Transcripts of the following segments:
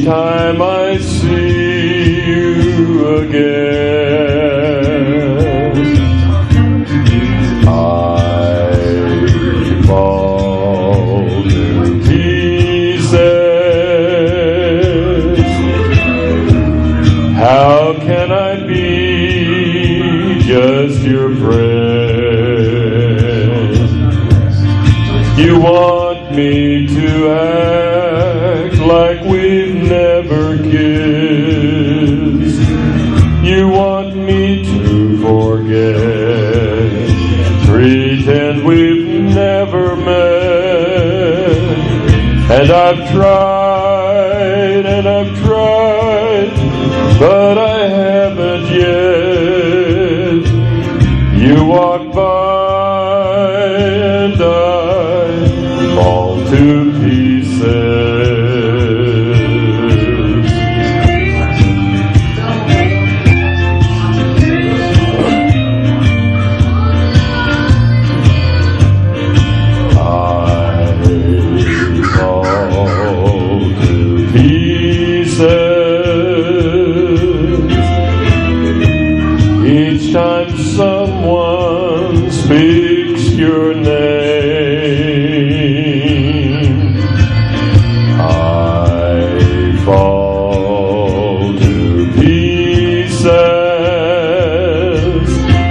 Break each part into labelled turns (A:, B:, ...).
A: time I see you again, I fall to pieces. How can I be just your friend? You want me to act like we've never kissed. You want me to forget, pretend we've never met. And I've tried and I've tried, but I haven't yet. You walk by and I fall to pieces. I fall to pieces each time someone speaks your name. I fall to pieces.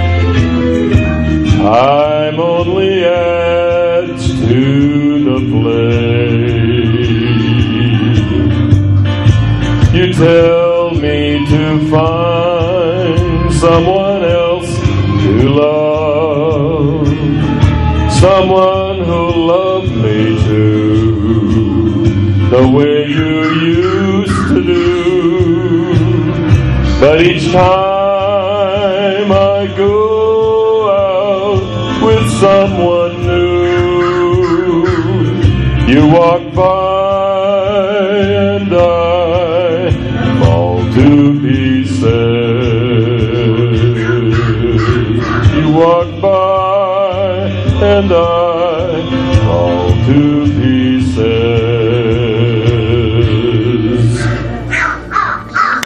A: I'm only etched to the flame. You tell me to find someone else to love, someone who'll love me too, the way you used to do. But each time I go out with someone new, you walk by and I fall to pieces. You walk by and I fall to pieces.